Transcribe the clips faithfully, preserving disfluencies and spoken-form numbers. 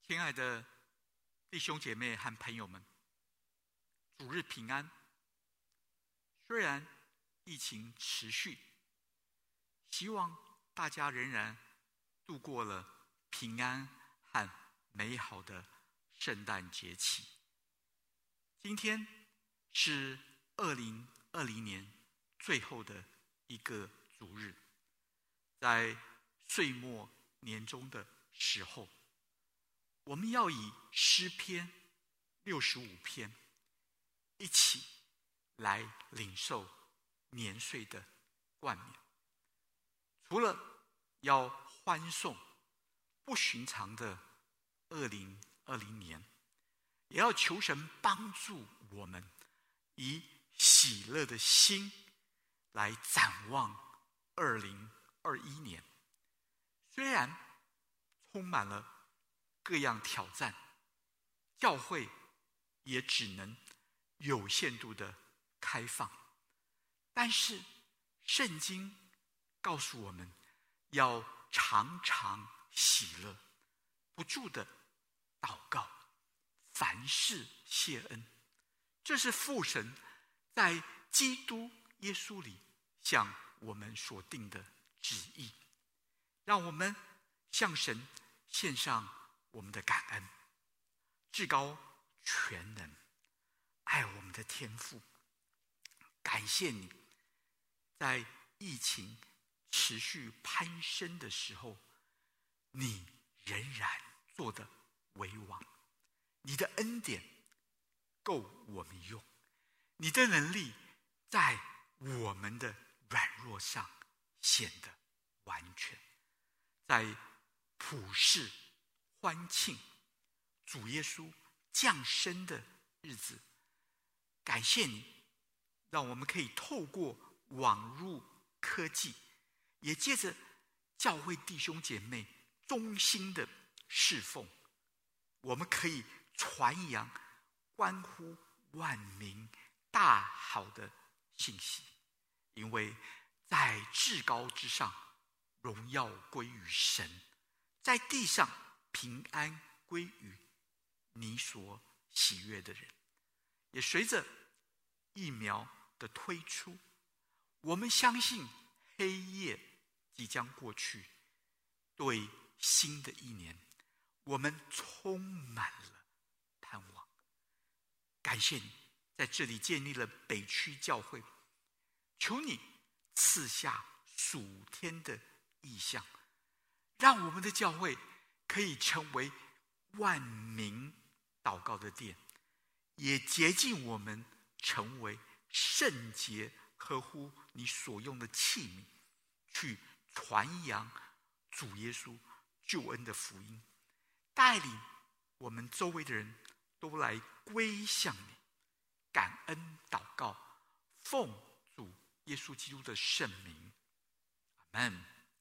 亲爱的弟兄姐妹和朋友们，主日平安。虽然疫情持续，希望大家仍然度过了平安和美好的圣诞节期。今天是二零二零年最后的一个主日，在岁末年终的时候，我们要以诗篇六十五篇一起来领受年岁的冠冕。除了要欢送不寻常的二零二零年，也要求神帮助我们以喜乐的心来展望二零二一年。虽然充满了各样挑战，教会也只能有限度的开放，但是圣经告诉我们要常常喜乐，不住的祷告，凡事谢恩。这是父神在基督耶稣里向我们所定的旨意。让我们向神献上我们的感恩。至高全能爱我们的天父，感谢你在疫情持续攀升的时候，你仍然做得为王。你的恩典够我们用，你的能力在我们的软弱上显得完全。在普世欢庆主耶稣降生的日子，感谢你让我们可以透过网络科技，也借着教会弟兄姐妹忠心的侍奉，我们可以传扬关乎万民大好的信息。因为在至高之上，荣耀归于神，在地上平安归于你所喜悦的人。也随着疫苗的推出，我们相信黑夜即将过去，对新的一年我们充满了盼望。感谢你在这里建立了北区教会，求你赐下属天的意象，让我们的教会可以成为万民祷告的殿，也洁净我们成为圣洁合乎你所用的器皿，去传扬主耶稣救恩的福音，带领我们周围的人都来归向你。感恩祷告，奉主耶稣基督的圣名，阿们。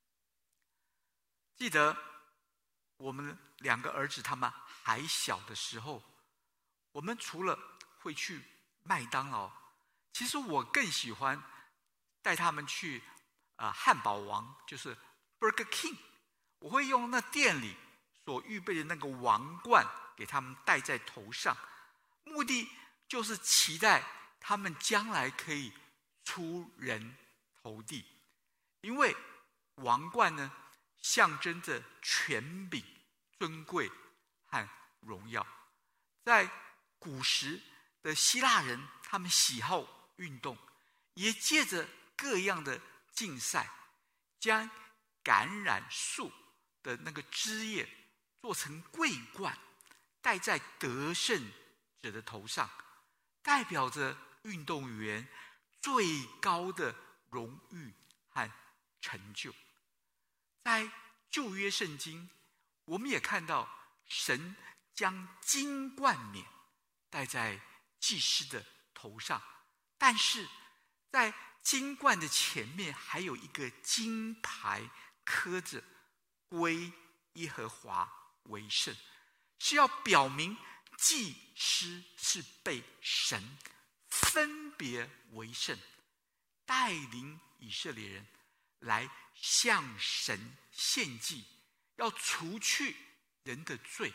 记得我们两个儿子他们还小的时候，我们除了会去麦当劳，其实我更喜欢带他们去、呃、汉堡王，就是 Burger King。 我会用那店里所预备的那个王冠给他们戴在头上，目的就是期待他们将来可以出人头地。因为王冠呢，象征着权柄、尊贵和荣耀。在古时的希腊人，他们喜好运动，也借着各样的竞赛，将橄榄树的那个枝叶做成桂冠，戴在得胜者的头上，代表着运动员最高的荣誉和成就。在旧约圣经，我们也看到神将金冠冕戴在祭司的头上，但是在金冠的前面还有一个金牌，刻着归耶和华为圣，是要表明祭司是被神分别为圣，带领以色列人来向神献祭，要除去人的罪，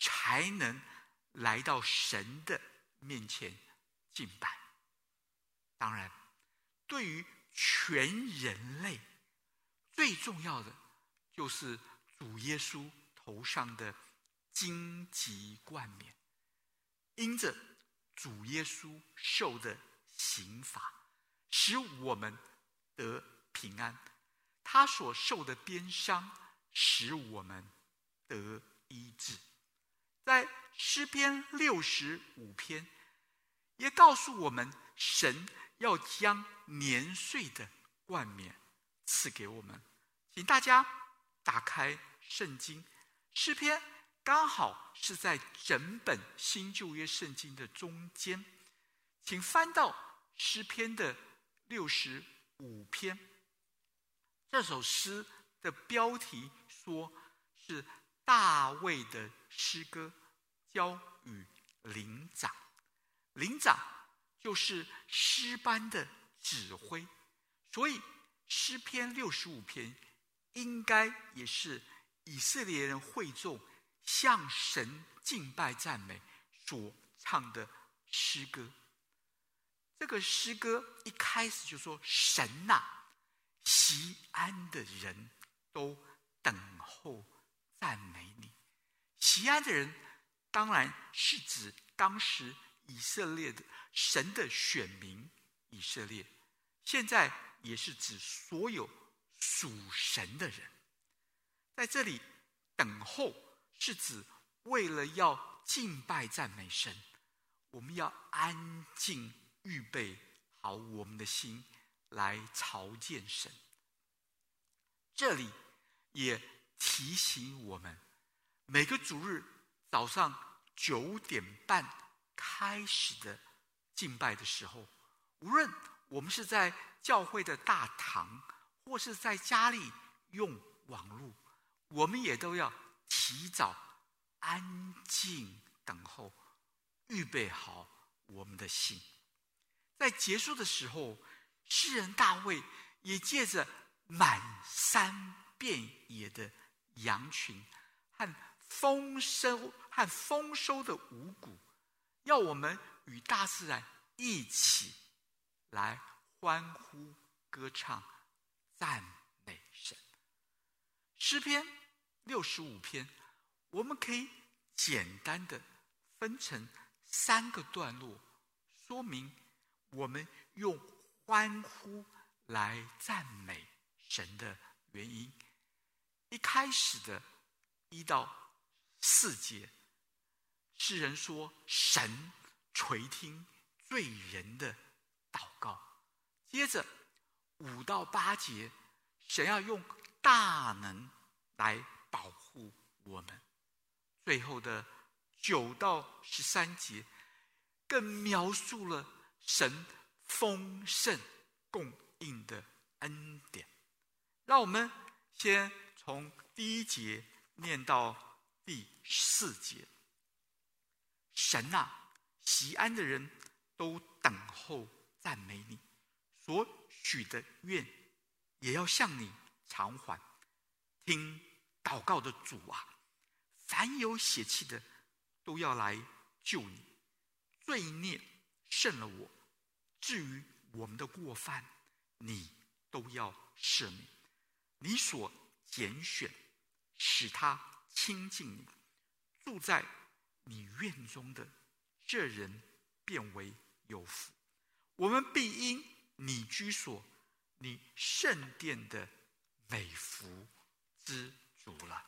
才能来到神的面前敬拜。当然，对于全人类最重要的就是主耶稣头上的荆棘冠冕。因着主耶稣受的刑罚，使我们得平安；他所受的鞭伤，使我们得医治。在诗篇六十五篇也告诉我们，神要将年岁的冠冕赐给我们。请大家打开圣经，诗篇刚好是在整本新旧约圣经的中间，请翻到诗篇的六十五篇。这首诗的标题说是大卫的诗歌，交与灵长。灵长就是诗班的指挥，所以诗篇六十五篇应该也是以色列人会众向神敬拜赞美所唱的诗歌。这个诗歌一开始就说：神啊，锡安的人都等候赞美你。锡安的人当然是指当时以色列的神的选民以色列，现在也是指所有属神的人。在这里等候是指为了要敬拜赞美神，我们要安静预备好我们的心来朝见神。这里也提醒我们，每个主日早上九点半开始的敬拜的时候，无论我们是在教会的大堂，或是在家里用网络，我们也都要提早安静等候，预备好我们的心。在结束的时候，诗人大卫也借着满山遍野的羊群和丰收和丰收的五谷，要我们与大自然一起来欢呼歌唱赞美神。诗篇六十五篇我们可以简单的分成三个段落，说明我们用欢呼来赞美神的原因。一开始的一到四节，诗人说神垂听罪人的祷告。接着五到八节，神要用大能来保护我们。最后的九到十三节更描述了神丰盛供应的恩典。让我们先从第一节念到第四节。神啊，锡安的人都等候赞美你，所许的愿也要向你偿还。听祷告的主啊，凡有血气的都要来救你。罪孽胜了我，至于我们的过犯，你都要赦免。你所拣选使他亲近你，住在你院中的这人便为有福。我们必因你居所，你圣殿的美福知足了。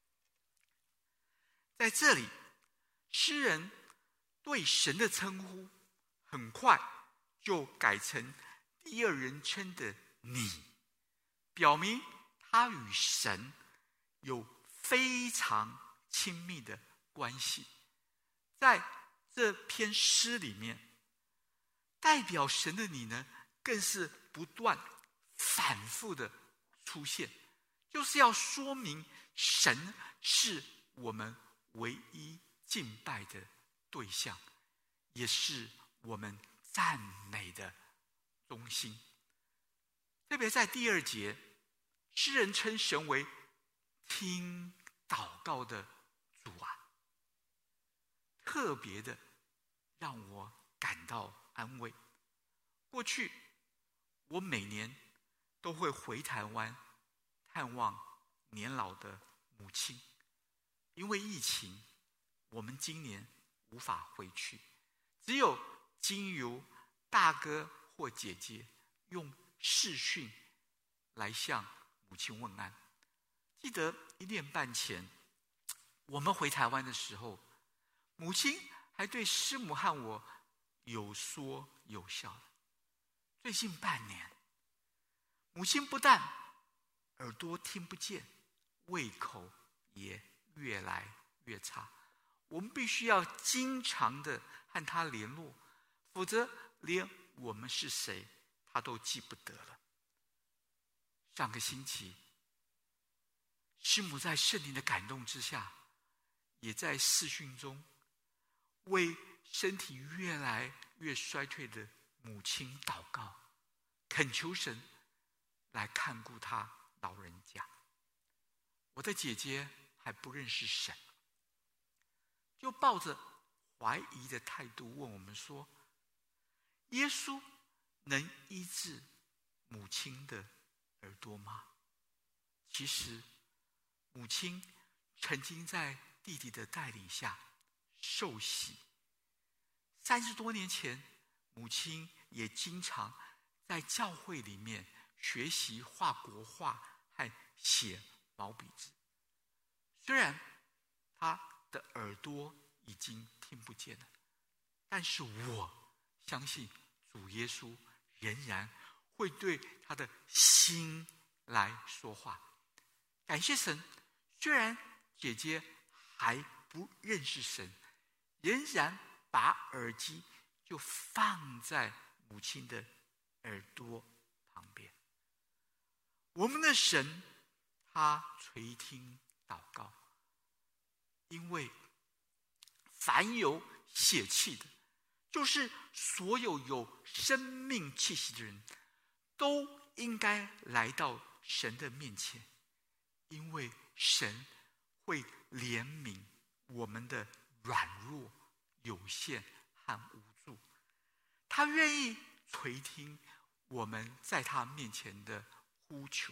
在这里，诗人对神的称呼很快就改成第二人称的你，表明他与神有非常亲密的关系。在这篇诗里面，代表神的你呢，更是不断反复的出现，就是要说明神是我们唯一敬拜的对象，也是我们赞美的中心。特别在第二节，诗人称神为听祷告的主啊。 特别的让我感到安慰。过去我每年都会回台湾探望年老的母亲，因为疫情，我们今年无法回去，只有经由大哥或姐姐用视讯来向母亲问安。记得一年半前我们回台湾的时候，母亲还对师母和我有说有笑的。最近半年，母亲不但耳朵听不见，胃口也越来越差，我们必须要经常的和她联络，否则连我们是谁她都记不得了。上个星期，师母在圣灵的感动之下，也在视讯中为身体越来越衰退的母亲祷告，恳求神来看顾她老人家。我的姐姐还不认识神，就抱着怀疑的态度问我们说，耶稣能医治母亲的耳朵吗？其实母亲曾经在弟弟的带领下受洗，三十多年前，母亲也经常在教会里面学习画国画和写毛笔字。虽然她的耳朵已经听不见了，但是我相信主耶稣仍然会对她的心来说话。感谢神，虽然姐姐还不认识神，仍然把耳机就放在母亲的耳朵旁边。我们的神，他垂听祷告，因为凡有血气的，就是所有有生命气息的人，都应该来到神的面前，因为神会怜悯我们的软弱、有限和无助，他愿意垂听我们在他面前的呼求。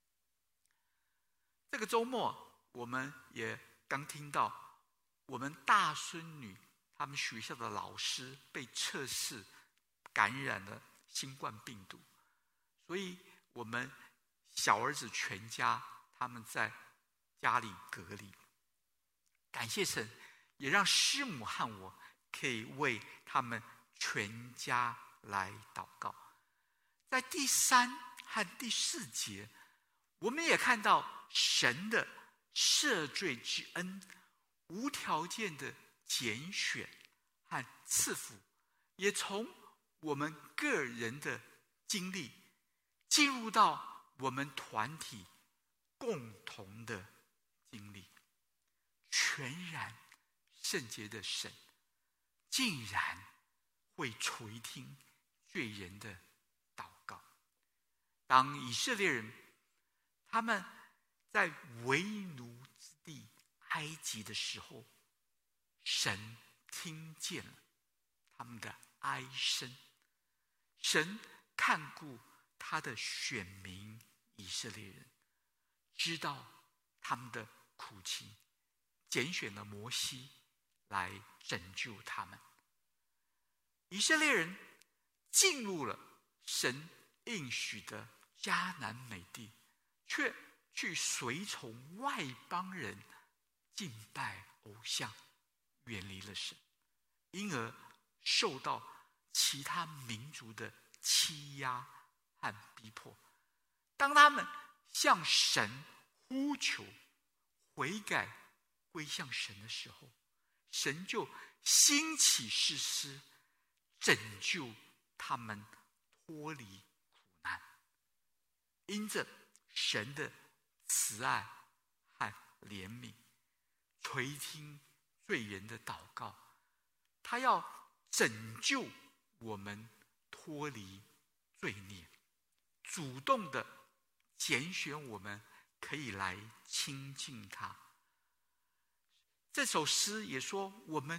这个周末，我们也刚听到我们大孙女他们学校的老师被测试感染了新冠病毒，所以我们小儿子全家他们在家里隔离。感谢神，也让师母和我可以为他们全家来祷告。在第三和第四节，我们也看到神的赦罪之恩，无条件的拣选和赐福，也从我们个人的经历进入到我们团体共同的经历。全然圣洁的神竟然会垂听罪人的祷告。当以色列人他们在为奴之地埃及的时候，神听见了他们的哀声，神看顾他的选民以色列人，知道他们的苦情，拣选了摩西来拯救他们。以色列人进入了神应许的迦南美地，却去随从外邦人敬拜偶像，远离了神，因而受到其他民族的欺压和逼迫。当他们向神呼求悔改归向神的时候，神就兴起士师，拯救他们脱离苦难。因着神的慈爱和怜悯，垂听罪人的祷告，他要拯救我们脱离罪孽，主动的拣选我们可以来亲近他。这首诗也说，我们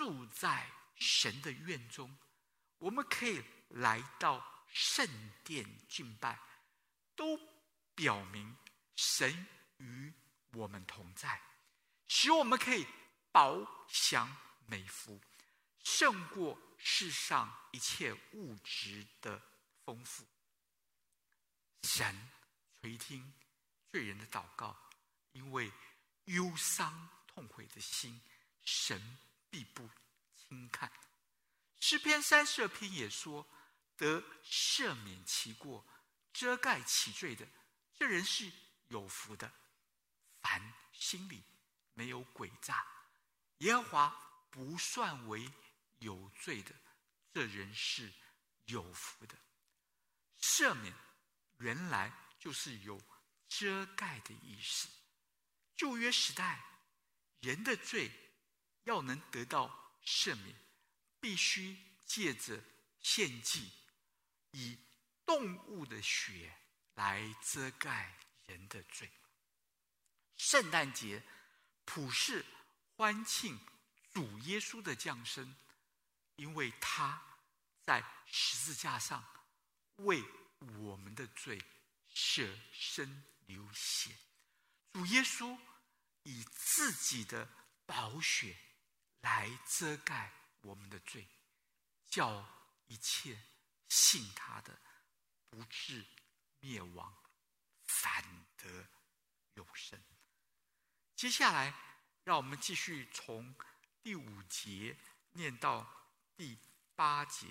住在神的院中，我们可以来到圣殿敬拜，都表明神与我们同在，使我们可以饱享美福，胜过世上一切物质的丰富。神垂听罪人的祷告，因为忧伤痛悔的心，神必不轻看。诗篇三十二篇也说，得赦免其过，遮盖其罪的，这人是有福的。凡心里没有诡诈，耶和华不算为有罪的，这人是有福的。赦免原来就是有遮盖的意思。旧约时代，人的罪要能得到赦免，必须借着献祭，以动物的血来遮盖人的罪。圣诞节普世欢庆主耶稣的降生，因为他在十字架上为我们的罪舍身流血。主耶稣以自己的宝血来遮盖我们的罪，叫一切信他的不至灭亡，反得永生。接下来让我们继续从第五节念到第八节。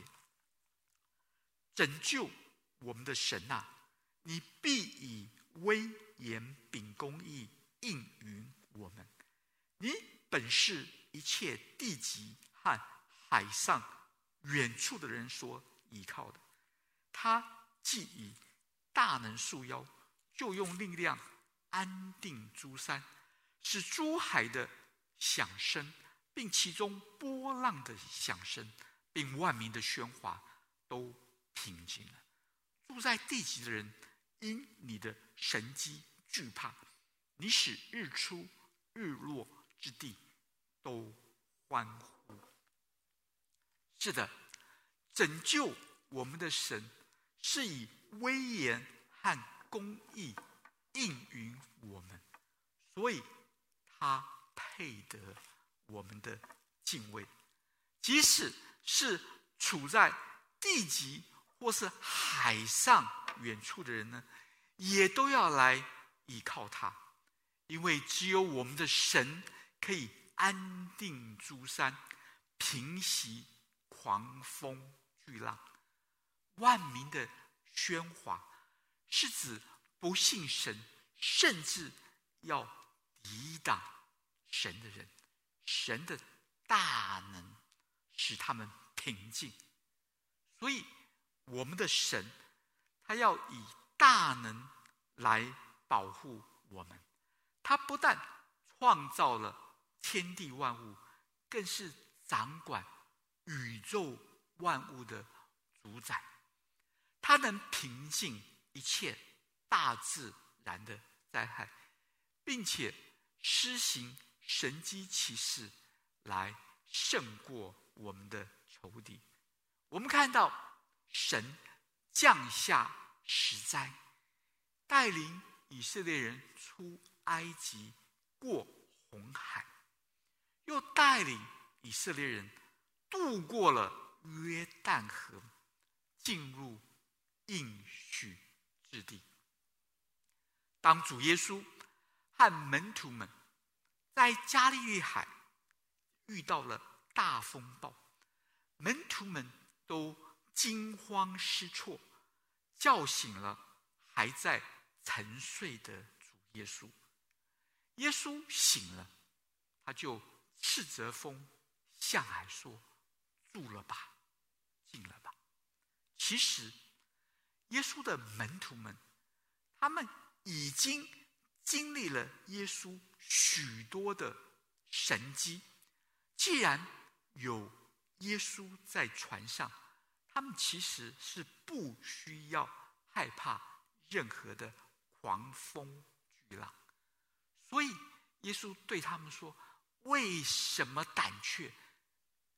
拯救我们的神啊，你必以威严秉公义应允我们。你本是一切地极和海上远处的人所依靠的。他既以大能束腰，就用力量安定诸山，使诸海的响声，并其中波浪的响声，并万民的喧哗都平静了。住在地极的人因你的神迹惧怕，你使日出日落之地都欢呼。是的，拯救我们的神是以威严和公义应允我们，所以他配得我们的敬畏。即使是处在地极或是海上远处的人呢，也都要来依靠他，因为只有我们的神可以安定诸山，平息狂风巨浪。万民的喧哗是指不信神，甚至要抵挡神的人，神的大能使他们平静。所以我们的神他要以大能来保护我们。他不但创造了天地万物，更是掌管宇宙万物的主宰。他能平静一切大自然的灾害，并且施行神迹奇事来胜过我们的仇敌。我们看到神降下十灾，带领以色列人出埃及，过红海，又带领以色列人渡过了约旦河，进入应许之地。当主耶稣和门徒们在加利利海遇到了大风暴，门徒们都惊慌失措，叫醒了还在沉睡的主耶稣。耶稣醒了，他就斥责风，向海说：住了吧，静了吧。其实耶稣的门徒们，他们已经经历了耶稣许多的神迹。既然有耶稣在船上，他们其实是不需要害怕任何的狂风巨浪。所以耶稣对他们说：为什么胆怯？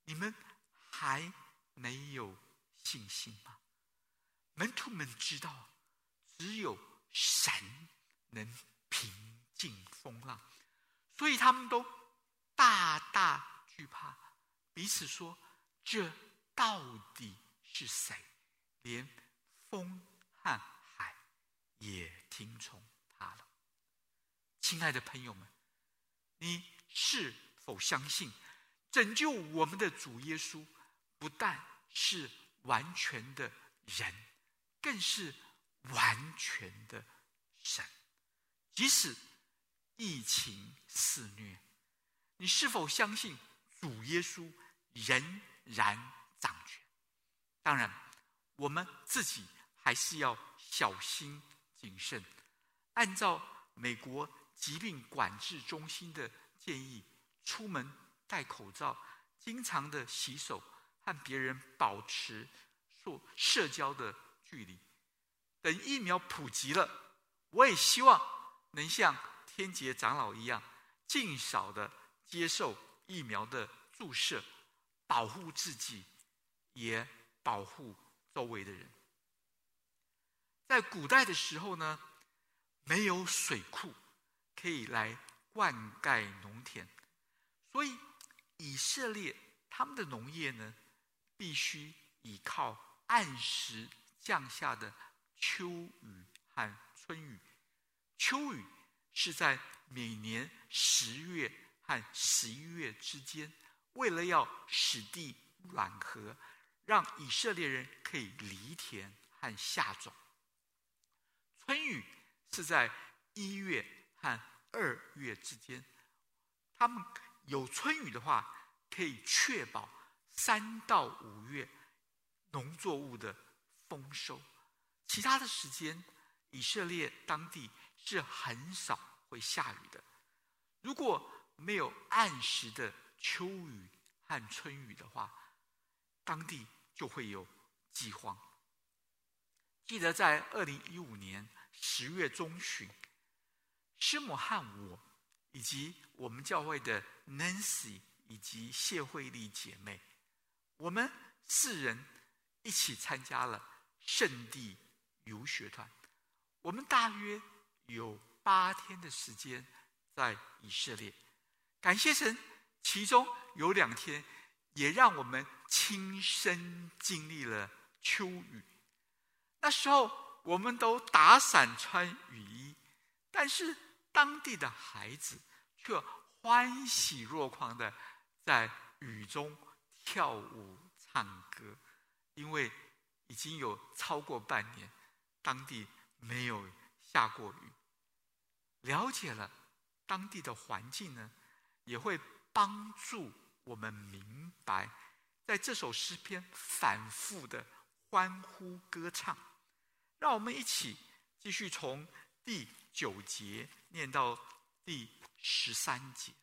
你们还没有信心吗？门徒们知道，只有神能平静风浪，所以他们都大大惧怕，彼此说：这到底是谁？连风和海也听从他了。亲爱的朋友们，你是否相信拯救我们的主耶稣不但是完全的人，更是完全的神？即使疫情肆虐，你是否相信主耶稣仍然掌权？当然，我们自己还是要小心谨慎，按照美国疾病管制中心的建议，出门戴口罩，经常的洗手，和别人保持社交的距离。等疫苗普及了，我也希望能像天杰长老一样，尽少的接受疫苗的注射，保护自己，也保护周围的人。在古代的时候呢，没有水库可以来灌溉农田，所以以色列他们的农业呢，必须依靠按时降下的秋雨和春雨。秋雨是在每年十月和十一月之间，为了要使地软和，让以色列人可以犁田和下种。春雨是在一月和二月之间，他们有春雨的话，可以确保三到五月农作物的丰收。其他的时间，以色列当地是很少会下雨的。如果没有按时的秋雨和春雨的话，当地就会有饥荒。记得在二零一五年十月中旬，师母和我以及我们教会的 Nancy 以及谢慧丽姐妹，我们四人一起参加了圣地游学团。我们大约有八天的时间在以色列，感谢神，其中有两天也让我们亲身经历了秋雨。那时候我们都打伞穿雨衣，但是当地的孩子却欢喜若狂的在雨中跳舞唱歌，因为已经有超过半年当地没有下过雨。了解了当地的环境呢，也会帮助我们明白，在这首诗篇反复的欢呼歌唱。让我们一起继续从第九节念到第十三节。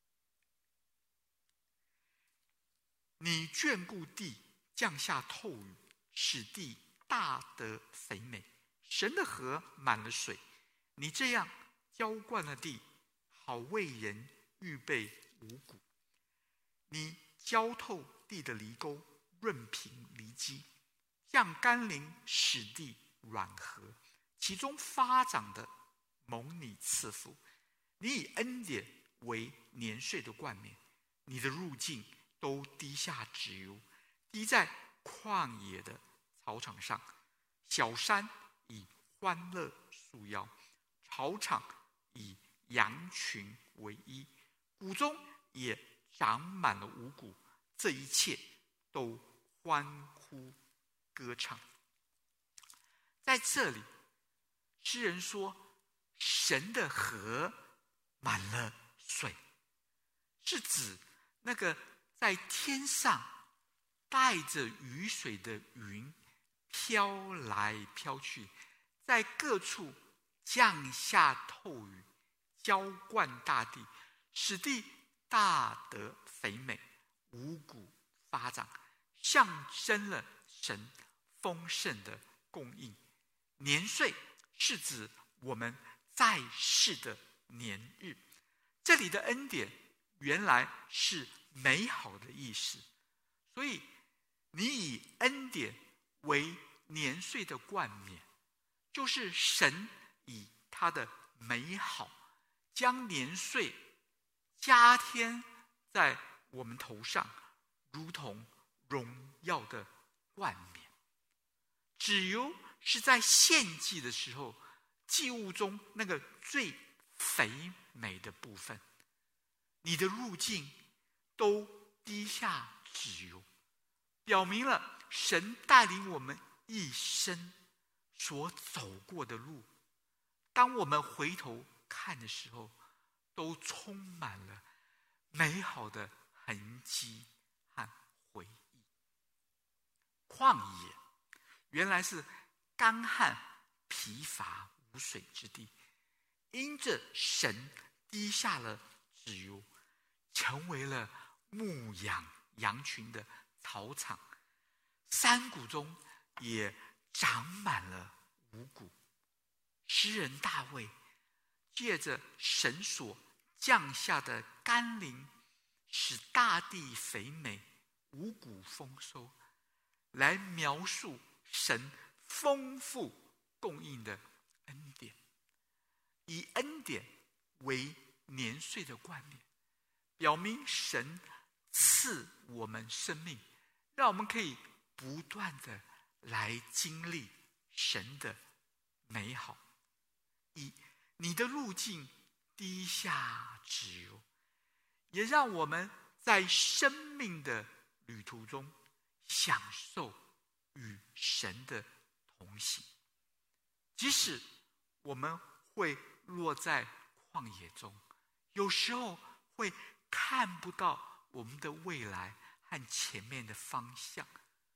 你眷顾地，降下透雨，使地大得肥美。神的河满了水，你这样浇灌了地，好为人预备五谷。你浇透地的犁沟，润平犁基，降甘霖，使地软和，其中发长的蒙你赐福。你以恩典为年岁的冠冕，你的入境都滴下脂油，滴在旷野的草场上。小山以欢乐束腰，草场以羊群为衣，谷中也长满了五谷，这一切都欢呼歌唱。在这里，诗人说神的河满了水，是指那个在天上带着雨水的云飘来飘去，在各处降下透雨，浇灌大地，使地大得肥美，五谷发长，象征了神丰盛的供应。年岁是指我们在世的年日，这里的恩典原来是美好的意思。 所以你以恩典为年岁的冠冕，就是神以他的美好将年岁加添在我们头上，如同荣耀的冠冕。脂油是在献祭的时候祭物中那个最肥美的部分，你的路径都滴下脂油，表明了神带领我们一生所走过的路，当我们回头看的时候，都充满了美好的痕迹和回忆。旷野原来是干旱疲乏无水之地，因着神滴下了脂油，成为了牧养羊群的草场，山谷中也长满了五谷。诗人大卫借着神所降下的甘霖，使大地肥美，五谷丰收，来描述神丰富供应的恩典。以恩典为年岁的冠冕，表明神赐我们生命，让我们可以不断的来经历神的美好。以你的路径滴下脂油，也让我们在生命的旅途中享受与神的同行。即使我们会落在旷野中，有时候会看不到我们的未来和前面的方向，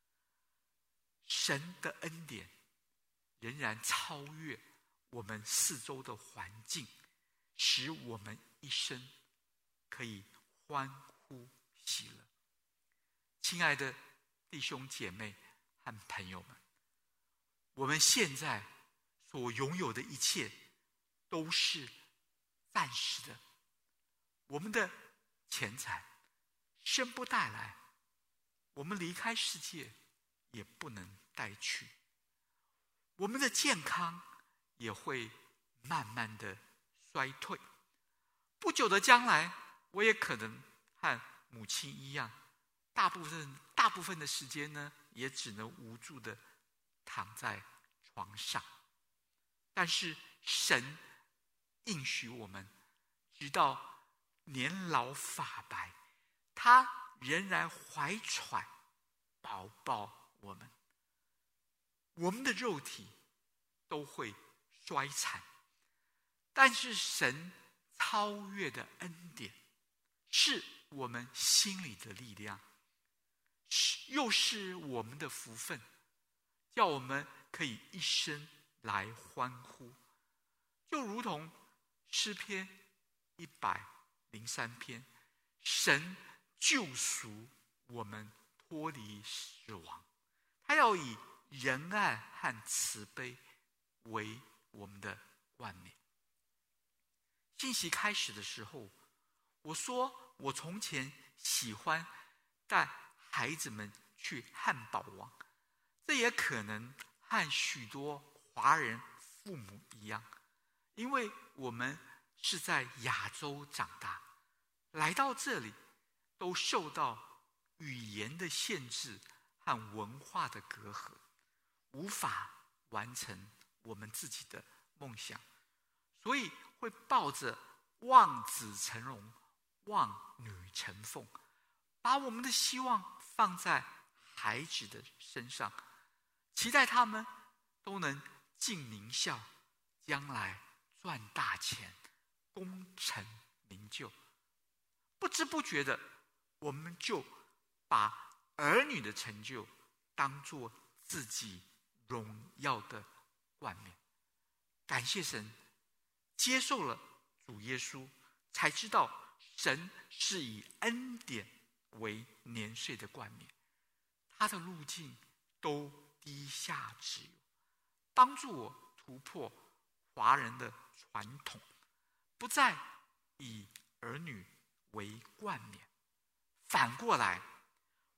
神的恩典仍然超越我们四周的环境，使我们一生可以欢呼喜乐。亲爱的弟兄姐妹和朋友们，我们现在所拥有的一切都是暂时的，我们的钱财生不带来，我们离开世界也不能带去，我们的健康也会慢慢的衰退。不久的将来，我也可能和母亲一样，大部分大部分的时间呢，也只能无助的躺在床上。但是神应许我们，直到年老发白，他仍然怀揣保抱我们。我们的肉体都会衰残，但是神超越的恩典是我们心里的力量，又是我们的福分，叫我们可以一生来欢呼。就如同诗篇一百零三篇，神救赎我们脱离死亡，他要以仁爱和慈悲为我们的冠冕。信息开始的时候，我说我从前喜欢带孩子们去汉堡王，这也可能和许多华人父母一样，因为我们是在亚洲长大，来到这里都受到语言的限制和文化的隔阂，无法完成我们自己的梦想，所以会抱着望子成龙、望女成凤，把我们的希望放在孩子的身上，期待他们都能进名校，将来赚大钱，功成名就。不知不觉的，我们就把儿女的成就当作自己荣耀的冠冕。感谢神，接受了主耶稣，才知道神是以恩典为年岁的冠冕，他的路径都滴下脂油，帮助我突破华人的传统，不再以儿女为冠冕。反过来，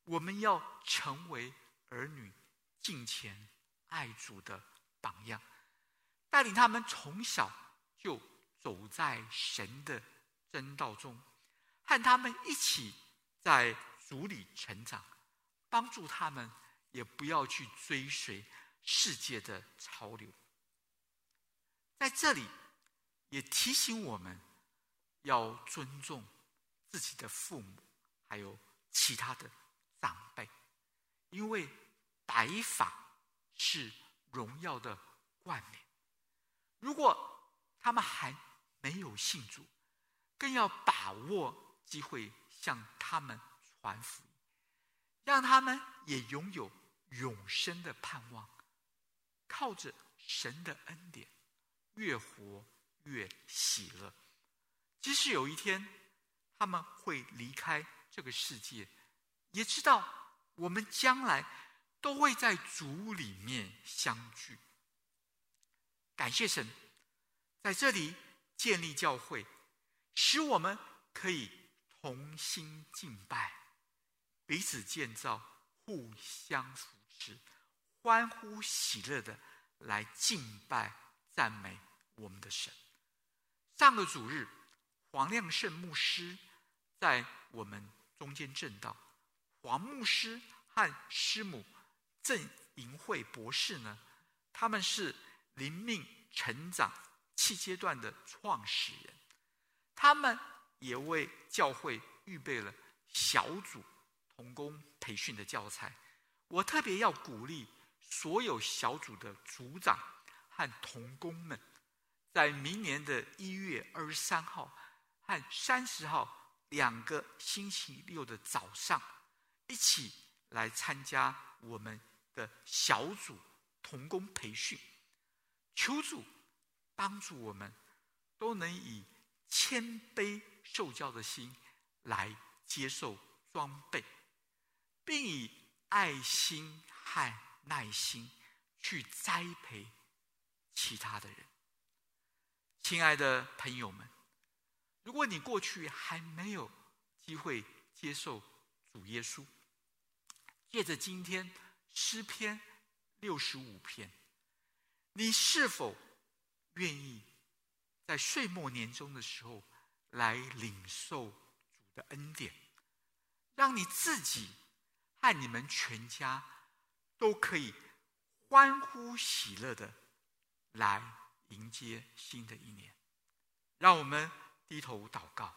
我们要成为儿女敬虔爱主的榜样，带领他们从小就走在神的真道中，和他们一起在主里成长，帮助他们也不要去追随世界的潮流。在这里也提醒我们要尊重自己的父母，还有其他的长辈，因为白发是荣耀的冠冕。如果他们还没有信主，更要把握机会向他们传福音，让他们也拥有永生的盼望，靠着神的恩典越活越喜乐。即使有一天他们会离开这个世界，也知道我们将来都会在主里面相聚。感谢神在这里建立教会，使我们可以同心敬拜，彼此建造，互相扶持，欢呼喜乐的来敬拜赞美我们的神。上个主日，黄亮胜牧师在我们中间证道，黄牧师和师母郑银慧博士呢，他们是灵命成长七阶段的创始人，他们也为教会预备了小组同工培训的教材。我特别要鼓励所有小组的组长和同工们，在明年的一月二十三号和三十号两个星期六的早上，一起来参加我们的小组同工培训。求主帮助我们都能以谦卑受教的心来接受装备，并以爱心和耐心去栽培其他的人。亲爱的朋友们，如果你过去还没有机会接受主耶稣，借着今天诗篇六十五篇，你是否愿意在岁末年终的时候来领受主的恩典，让你自己和你们全家都可以欢呼喜乐的来迎接新的一年？让我们低头祷告。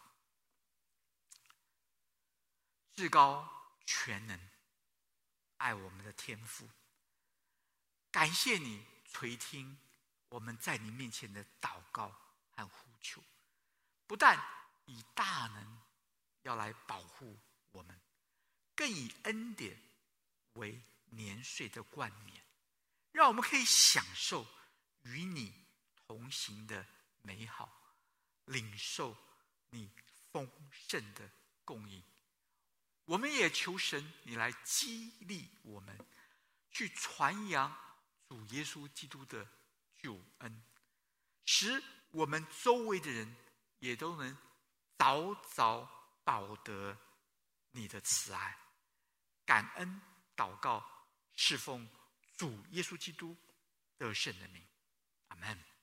至高全能爱我们的天父，感谢你垂听我们在你面前的祷告和呼求，不但以大能要来保护我们，更以恩典为年岁的冠冕，让我们可以享受与你同行的美好，领受你丰盛的供应。我们也求神你来激励我们，去传扬主耶稣基督的救恩，使我们周围的人也都能早早饱得你的慈爱。感恩祷告，侍奉主耶稣基督得胜的名，阿们。